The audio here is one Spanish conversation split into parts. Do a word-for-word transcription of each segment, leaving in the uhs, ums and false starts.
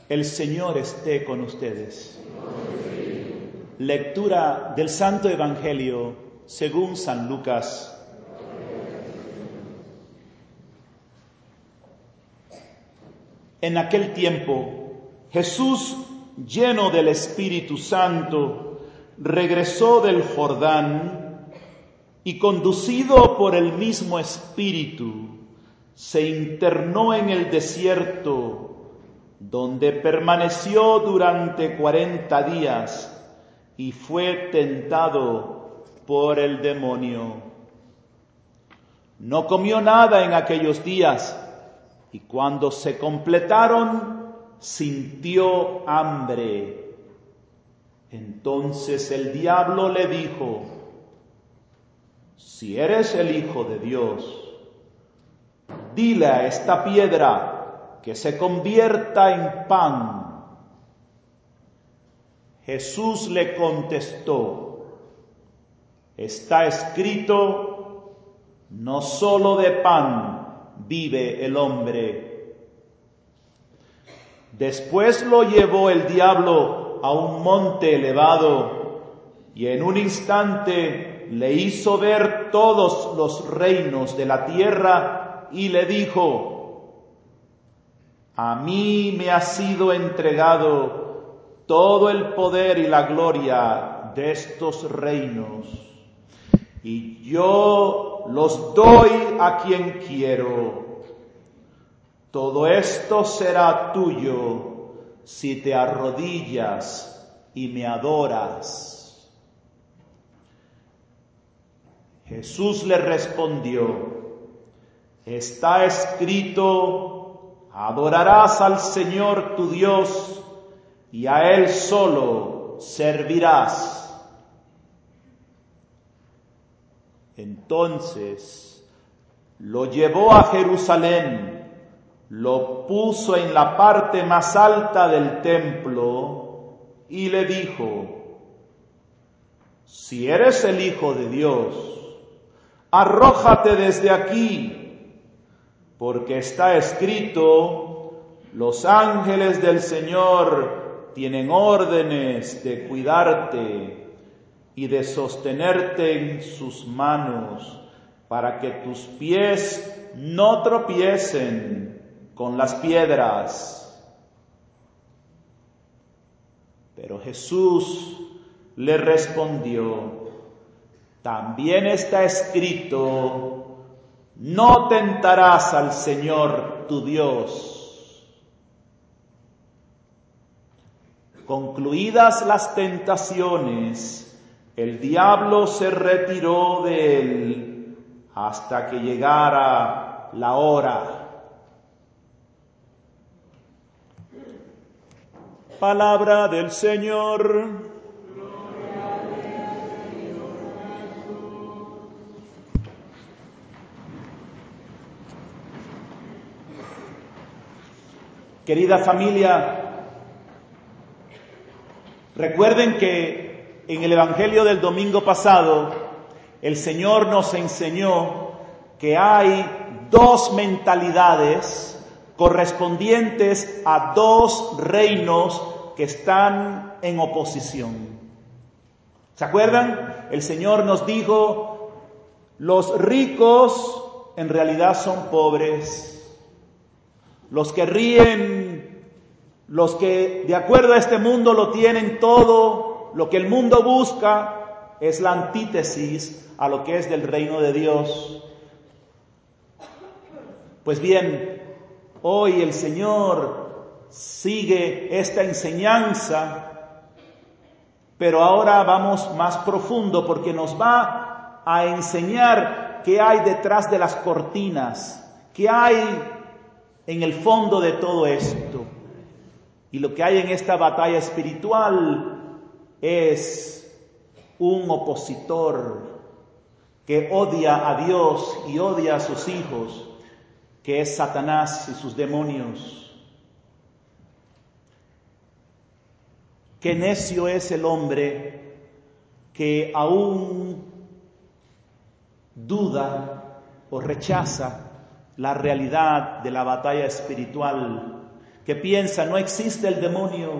El Señor esté con ustedes. Lectura del Santo Evangelio según San Lucas. En aquel tiempo, Jesús, lleno del Espíritu Santo, regresó del Jordán y, conducido por el mismo Espíritu, se internó en el desierto, donde permaneció durante cuarenta días y fue tentado por el demonio. No comió nada en aquellos días, y cuando se completaron, sintió hambre. Entonces el diablo le dijo: si eres el Hijo de Dios, dile a esta piedra que se convierta en pan. Jesús le contestó: está escrito, no solo de pan vive el hombre. Después lo llevó el diablo a un monte elevado y en un instante le hizo ver todos los reinos de la tierra y le dijo: a mí me ha sido entregado todo el poder y la gloria de estos reinos, y yo los doy a quien quiero. Todo esto será tuyo si te arrodillas y me adoras. Jesús le respondió: está escrito, adorarás al Señor tu Dios y a Él solo servirás. Entonces lo llevó a Jerusalén, lo puso en la parte más alta del templo y le dijo: si eres el Hijo de Dios, arrójate desde aquí, porque está escrito, los ángeles del Señor tienen órdenes de cuidarte y de sostenerte en sus manos, para que tus pies no tropiecen con las piedras. Pero Jesús le respondió: también está escrito, no tentarás al Señor tu Dios. Concluidas las tentaciones, el diablo se retiró de él hasta que llegara la hora. Palabra del Señor. Querida familia, recuerden que en el Evangelio del domingo pasado, el Señor nos enseñó que hay dos mentalidades correspondientes a dos reinos que están en oposición. ¿Se acuerdan? El Señor nos dijo, los ricos en realidad son pobres. Los que ríen, los que de acuerdo a este mundo lo tienen todo, lo que el mundo busca es la antítesis a lo que es del reino de Dios. Pues bien, hoy el Señor sigue esta enseñanza, pero ahora vamos más profundo porque nos va a enseñar qué hay detrás de las cortinas, qué hay en el fondo de todo esto. Y lo que hay en esta batalla espiritual es un opositor que odia a Dios y odia a sus hijos, que es Satanás y sus demonios. Qué necio es el hombre que aún duda o rechaza la realidad de la batalla espiritual, que piensa no existe el demonio,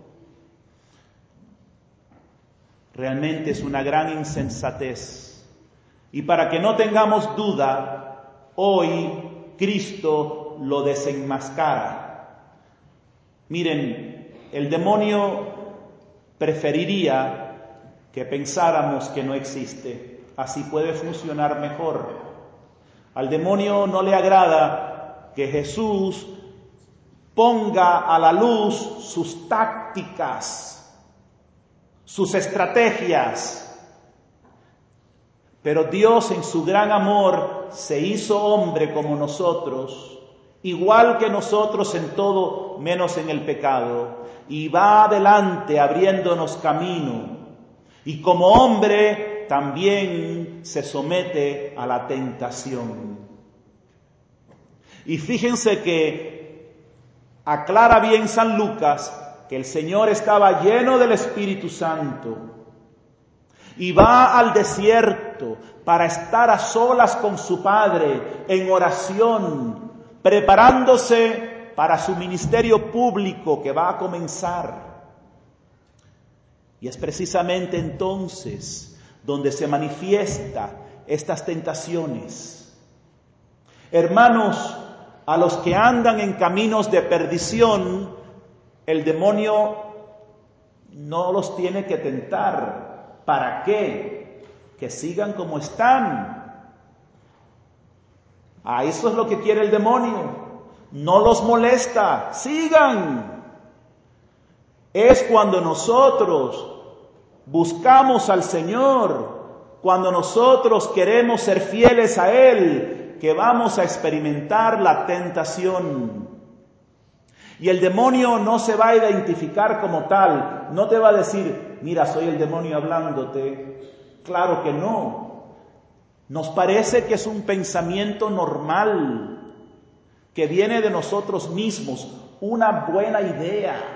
realmente es una gran insensatez. Y para que no tengamos duda, hoy Cristo lo desenmascara. Miren, el demonio preferiría que pensáramos que no existe, así puede funcionar mejor. Al demonio no le agrada que Jesús ponga a la luz sus tácticas, sus estrategias. Pero Dios en su gran amor se hizo hombre como nosotros, igual que nosotros en todo menos en el pecado, y va adelante abriéndonos camino. Y como hombre también se somete a la tentación. Y fíjense que aclara bien San Lucas que el Señor estaba lleno del Espíritu Santo y va al desierto para estar a solas con su Padre en oración, preparándose para su ministerio público que va a comenzar. Y es precisamente entonces donde se manifiestan estas tentaciones. Hermanos, a los que andan en caminos de perdición, el demonio no los tiene que tentar. ¿Para qué? Que sigan como están. Ah, eso es lo que quiere el demonio. No los molesta, sigan. Es cuando nosotros buscamos al Señor, cuando nosotros queremos ser fieles a Él, que vamos a experimentar la tentación. Y el demonio no se va a identificar como tal, no te va a decir, mira, soy el demonio hablándote. Claro que no. Nos parece que es un pensamiento normal, que viene de nosotros mismos, una buena idea,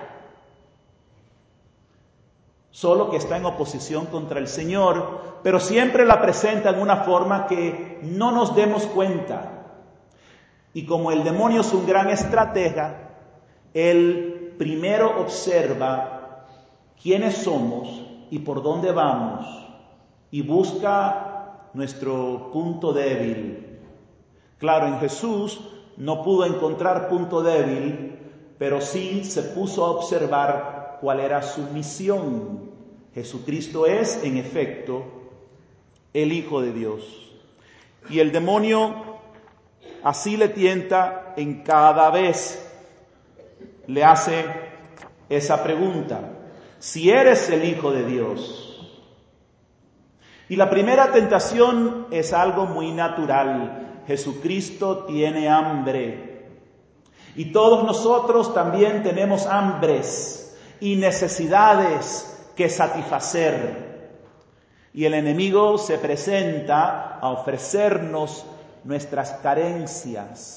solo que está en oposición contra el Señor, pero siempre la presenta en una forma que no nos demos cuenta. Y como el demonio es un gran estratega, él primero observa quiénes somos y por dónde vamos, y busca nuestro punto débil. Claro, en Jesús no pudo encontrar punto débil, pero sí se puso a observar cuál era su misión. Jesucristo es, en efecto, el Hijo de Dios. Y el demonio así le tienta en cada vez. Le hace esa pregunta: si eres el Hijo de Dios. Y la primera tentación es algo muy natural. Jesucristo tiene hambre. Y todos nosotros también tenemos hambres y necesidades que satisfacer. Y el enemigo se presenta a ofrecernos nuestras carencias.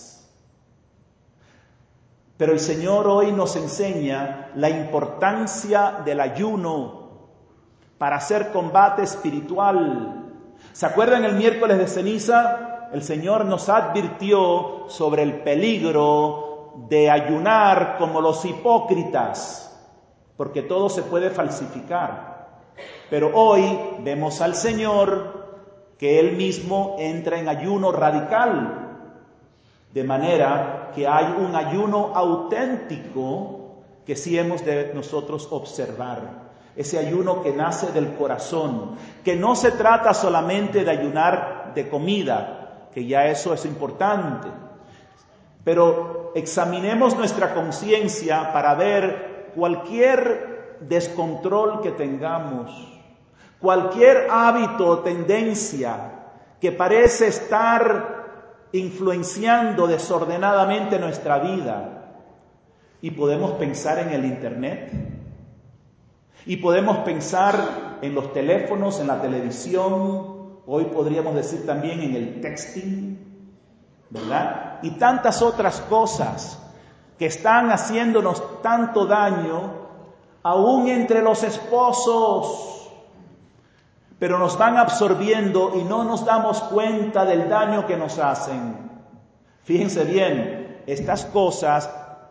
Pero el Señor hoy nos enseña la importancia del ayuno para hacer combate espiritual. ¿Se acuerdan el miércoles de ceniza? El Señor nos advirtió sobre el peligro de ayunar como los hipócritas, porque todo se puede falsificar. Pero hoy vemos al Señor que Él mismo entra en ayuno radical, de manera que hay un ayuno auténtico que sí hemos de nosotros observar. Ese ayuno que nace del corazón, que no se trata solamente de ayunar de comida, que ya eso es importante, pero examinemos nuestra conciencia para ver cualquier descontrol que tengamos, cualquier hábito o tendencia que parece estar influenciando desordenadamente nuestra vida. Y podemos pensar en el internet, y podemos pensar en los teléfonos, en la televisión, hoy podríamos decir también en el texting, ¿verdad? Y tantas otras cosas que están haciéndonos tanto daño, aún entre los esposos, pero nos van absorbiendo y no nos damos cuenta del daño que nos hacen. Fíjense bien, estas cosas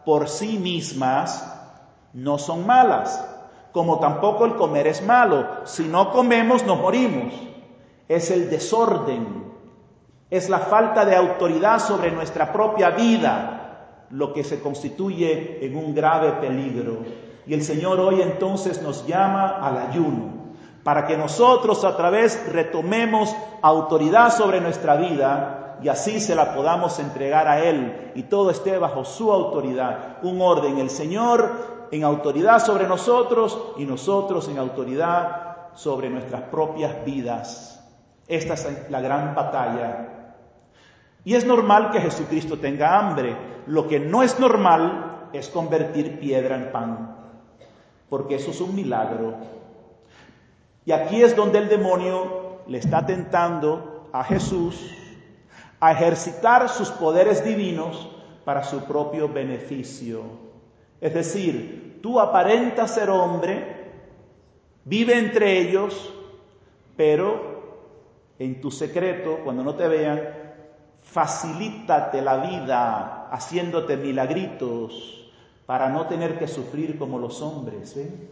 por sí mismas no son malas, como tampoco el comer es malo. Si no comemos, nos morimos. Es el desorden, es la falta de autoridad sobre nuestra propia vida lo que se constituye en un grave peligro. Y el Señor hoy entonces nos llama al ayuno, para que nosotros a través retomemos autoridad sobre nuestra vida y así se la podamos entregar a Él y todo esté bajo su autoridad. Un orden, el Señor en autoridad sobre nosotros y nosotros en autoridad sobre nuestras propias vidas. Esta es la gran batalla. Y es normal que Jesucristo tenga hambre. Lo que no es normal es convertir piedra en pan, porque eso es un milagro. Y aquí es donde el demonio le está tentando a Jesús a ejercitar sus poderes divinos para su propio beneficio. Es decir, tú aparentas ser hombre, vive entre ellos, pero en tu secreto, cuando no te vean, facilítate la vida haciéndote milagritos para no tener que sufrir como los hombres, ¿eh?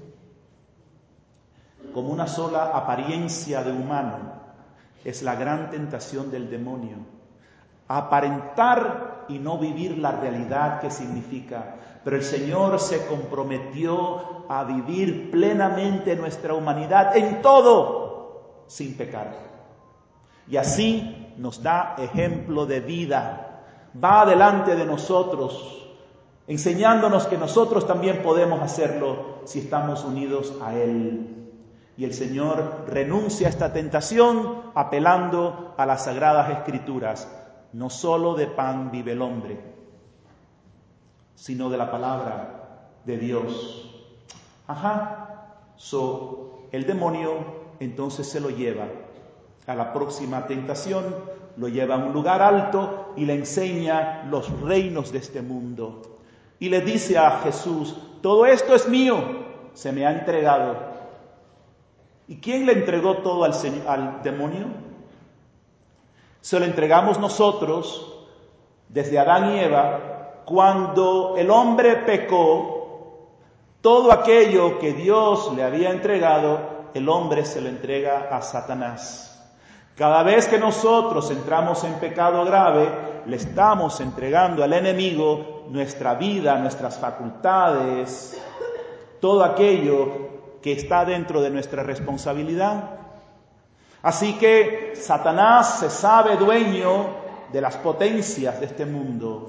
Como una sola apariencia de humano. Es la gran tentación del demonio. Aparentar y no vivir la realidad que significa. Pero el Señor se comprometió a vivir plenamente nuestra humanidad en todo, sin pecar. Y así nos da ejemplo de vida. Va delante de nosotros, enseñándonos que nosotros también podemos hacerlo si estamos unidos a Él. Y el Señor renuncia a esta tentación apelando a las Sagradas Escrituras. No solo de pan vive el hombre, sino de la palabra de Dios. Ajá. So, el demonio entonces se lo lleva a la próxima tentación, lo lleva a un lugar alto y le enseña los reinos de este mundo. Y le dice a Jesús, todo esto es mío, se me ha entregado. ¿Y quién le entregó todo al, al demonio? Se lo entregamos nosotros desde Adán y Eva. Cuando el hombre pecó, todo aquello que Dios le había entregado, el hombre se lo entrega a Satanás. Cada vez que nosotros entramos en pecado grave, le estamos entregando al enemigo nuestra vida, nuestras facultades, todo aquello que está dentro de nuestra responsabilidad. Así que Satanás se sabe dueño de las potencias de este mundo.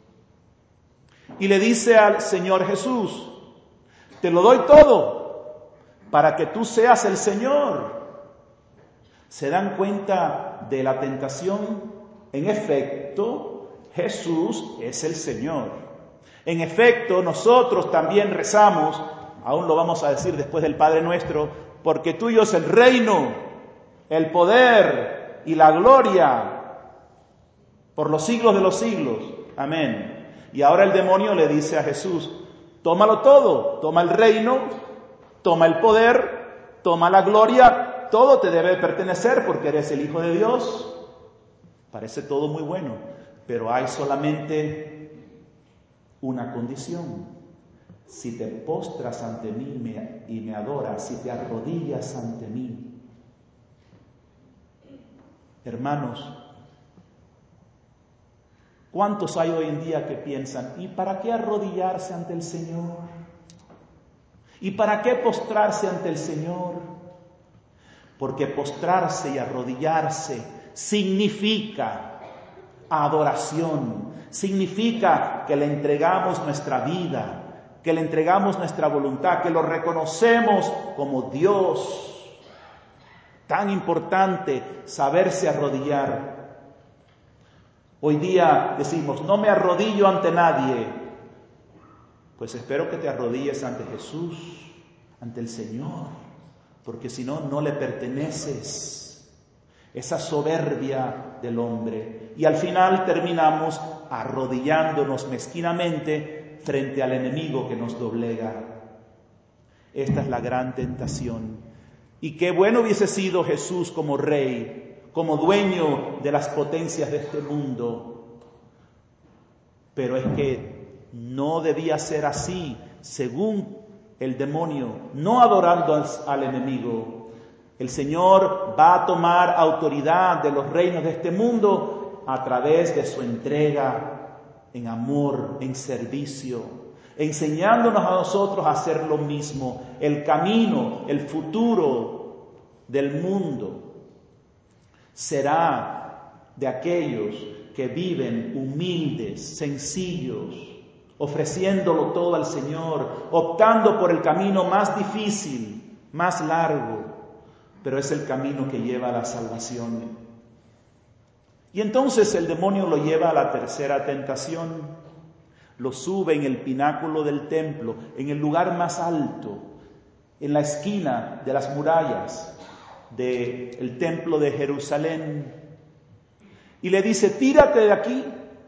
Y le dice al Señor Jesús, te lo doy todo para que tú seas el Señor. ¿Se dan cuenta de la tentación? En efecto, Jesús es el Señor. En efecto, nosotros también rezamos, aún lo vamos a decir después del Padre Nuestro, porque tuyo es el reino, el poder y la gloria por los siglos de los siglos. Amén. Y ahora el demonio le dice a Jesús, tómalo todo, toma el reino, toma el poder, toma la gloria, todo te debe pertenecer porque eres el Hijo de Dios. Parece todo muy bueno, pero hay solamente una condición. Si te postras ante mí me, y me adoras, si te arrodillas ante mí. Hermanos, ¿cuántos hay hoy en día que piensan, ¿y para qué arrodillarse ante el Señor? ¿Y para qué postrarse ante el Señor? Porque postrarse y arrodillarse significa adoración, significa que le entregamos nuestra vida, que le entregamos nuestra voluntad, que lo reconocemos como Dios. Tan importante saberse arrodillar. Hoy día decimos, no me arrodillo ante nadie. Pues espero que te arrodilles ante Jesús, ante el Señor, porque si no, no le perteneces. Esa soberbia del hombre. Y al final terminamos arrodillándonos mezquinamente frente al enemigo que nos doblega. Esta es la gran tentación. Y qué bueno hubiese sido Jesús como rey, como dueño de las potencias de este mundo. Pero es que no debía ser así, según el demonio, no adorando al, al enemigo. El Señor va a tomar autoridad de los reinos de este mundo a través de su entrega en amor, en servicio, enseñándonos a nosotros a hacer lo mismo. El camino, el futuro del mundo será de aquellos que viven humildes, sencillos, ofreciéndolo todo al Señor, optando por el camino más difícil, más largo, pero es el camino que lleva a la salvación. Y entonces el demonio lo lleva a la tercera tentación, lo sube en el pináculo del templo, en el lugar más alto, en la esquina de las murallas del templo de Jerusalén, y le dice: tírate de aquí.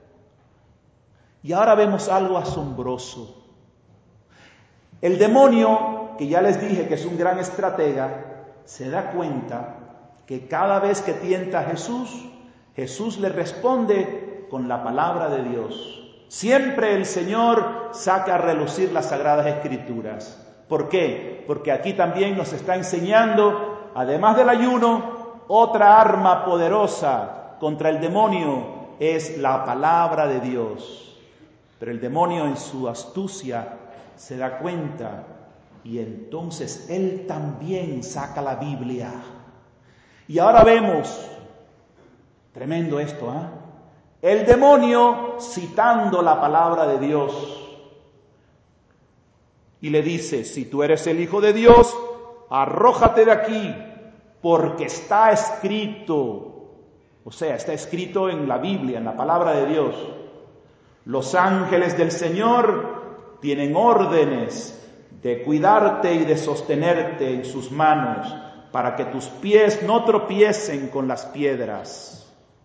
Y ahora vemos algo asombroso. El demonio, que ya les dije que es un gran estratega, se da cuenta que cada vez que tienta a Jesús, Jesús le responde con la palabra de Dios. Siempre el Señor saca a relucir las Sagradas Escrituras. ¿Por qué? Porque aquí también nos está enseñando, además del ayuno, otra arma poderosa contra el demonio es la palabra de Dios. Pero el demonio, en su astucia, se da cuenta y entonces él también saca la Biblia. Y ahora vemos, tremendo esto, ¿eh? El demonio citando la palabra de Dios y le dice: si tú eres el Hijo de Dios, arrójate de aquí, porque está escrito. O sea, está escrito en la Biblia, en la palabra de Dios: los ángeles del Señor tienen órdenes de cuidarte y de sostenerte en sus manos, para que tus pies no tropiecen con las piedras.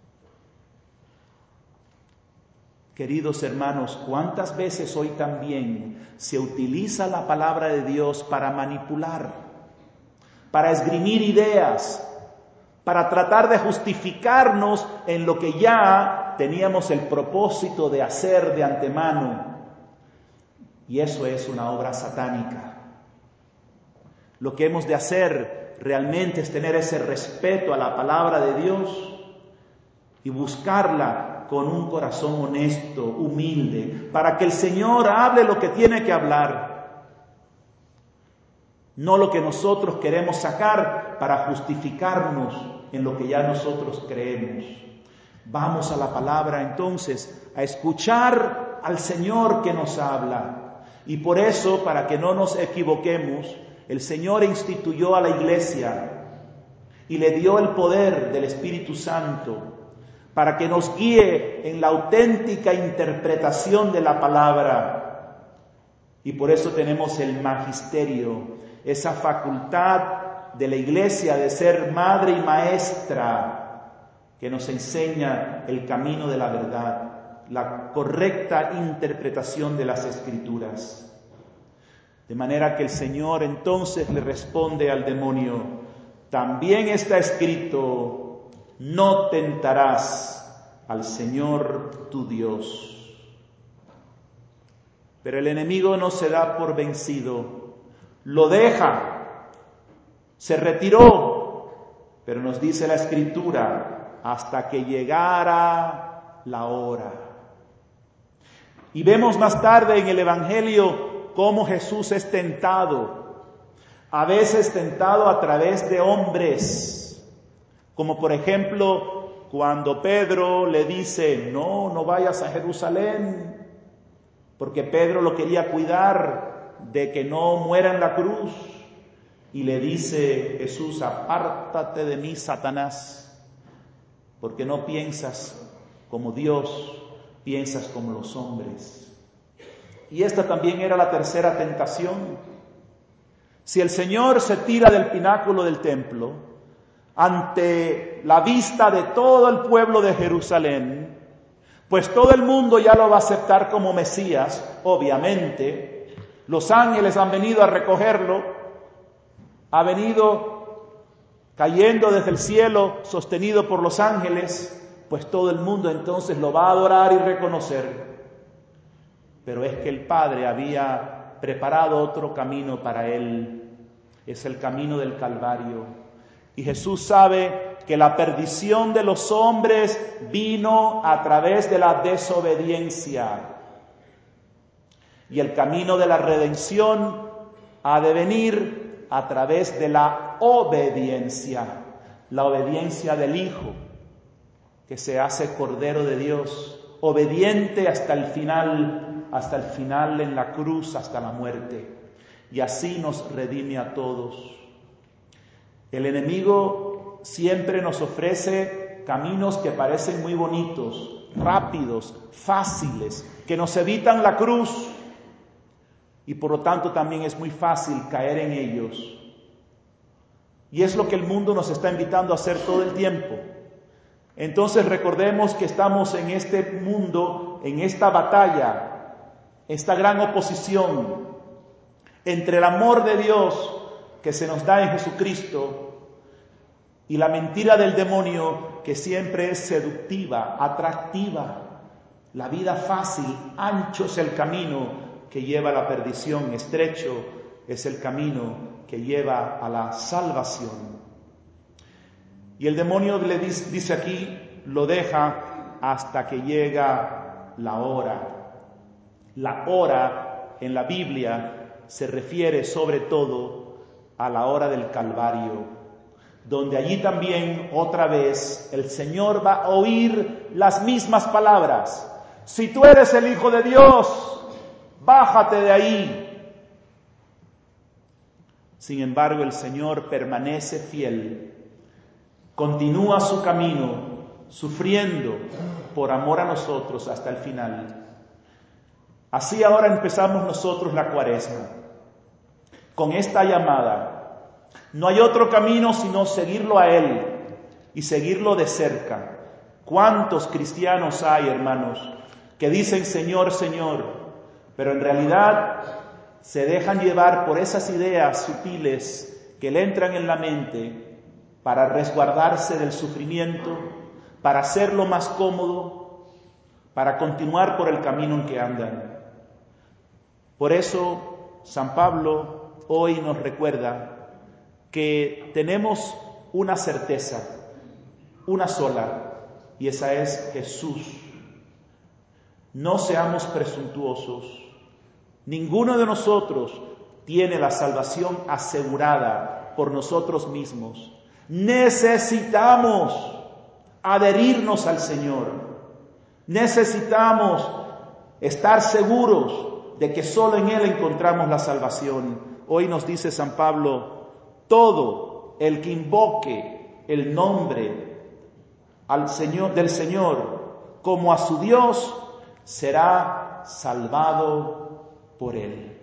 Queridos hermanos, ¿cuántas veces hoy también se utiliza la palabra de Dios para manipular, para esgrimir ideas, para tratar de justificarnos en lo que ya teníamos el propósito de hacer de antemano? Y eso es una obra satánica. Lo que hemos de hacer realmente es tener ese respeto a la palabra de Dios y buscarla con un corazón honesto, humilde, para que el Señor hable lo que tiene que hablar, no lo que nosotros queremos sacar para justificarnos en lo que ya nosotros creemos. Vamos a la palabra entonces, a escuchar al Señor que nos habla. Y por eso, para que no nos equivoquemos, el Señor instituyó a la iglesia y le dio el poder del Espíritu Santo para que nos guíe en la auténtica interpretación de la palabra. Y por eso tenemos el magisterio, esa facultad de la iglesia de ser madre y maestra que nos enseña el camino de la verdad, la correcta interpretación de las Escrituras. De manera que el Señor entonces le responde al demonio: también está escrito, no tentarás al Señor tu Dios. Pero el enemigo no se da por vencido, lo deja, se retiró, pero nos dice la Escritura, hasta que llegara la hora. Y vemos más tarde en el Evangelio cómo Jesús es tentado, a veces tentado a través de hombres, como por ejemplo cuando Pedro le dice: no, no vayas a Jerusalén, porque Pedro lo quería cuidar de que no muera en la cruz, y le dice Jesús: apártate de mí, Satanás, porque no piensas como Dios, piensas como los hombres. Y esta también era la tercera tentación. Si el Señor se tira del pináculo del templo, ante la vista de todo el pueblo de Jerusalén, pues todo el mundo ya lo va a aceptar como Mesías, obviamente. Los ángeles han venido a recogerlo, ha venido cayendo desde el cielo, sostenido por los ángeles, pues todo el mundo entonces lo va a adorar y reconocer. pero es que el Padre había preparado otro camino para él. Es el camino del Calvario. Y Jesús sabe que la perdición de los hombres vino a través de la desobediencia. Y el camino de la redención ha de venir a través de la obediencia. La obediencia del Hijo, que se hace Cordero de Dios, obediente hasta el final, hasta el final en la cruz, hasta la muerte. Y así nos redime a todos. El enemigo siempre nos ofrece caminos que parecen muy bonitos, rápidos, fáciles, que nos evitan la cruz. Y por lo tanto también es muy fácil caer en ellos. Y es lo que el mundo nos está invitando a hacer todo el tiempo. Entonces recordemos que estamos en este mundo, en esta batalla, esta gran oposición entre el amor de Dios que se nos da en Jesucristo y la mentira del demonio, que siempre es seductiva, atractiva. La vida fácil, ancho es el camino que lleva a la perdición, estrecho es el camino que lleva a la salvación. Y el demonio le dice, dice aquí, lo deja hasta que llega la hora. La hora en la Biblia se refiere sobre todo a la hora del Calvario, donde allí también otra vez el Señor va a oír las mismas palabras. Si tú eres el Hijo de Dios, bájate de ahí. Sin embargo, el Señor permanece fiel, continúa su camino, sufriendo por amor a nosotros hasta el final. Así ahora empezamos nosotros la Cuaresma, con esta llamada. No hay otro camino sino seguirlo a Él y seguirlo de cerca. ¿Cuántos cristianos hay, hermanos, que dicen Señor, Señor, pero en realidad se dejan llevar por esas ideas sutiles que le entran en la mente para resguardarse del sufrimiento, para hacerlo más cómodo, para continuar por el camino en que andan? Por eso San Pablo hoy nos recuerda que tenemos una certeza, una sola, y esa es Jesús. No seamos presuntuosos. Ninguno de nosotros tiene la salvación asegurada por nosotros mismos. Necesitamos adherirnos al Señor. Necesitamos estar seguros de que solo en Él encontramos la salvación. Hoy nos dice San Pablo, todo el que invoque el nombre al Señor, del Señor como a su Dios será salvado por Él.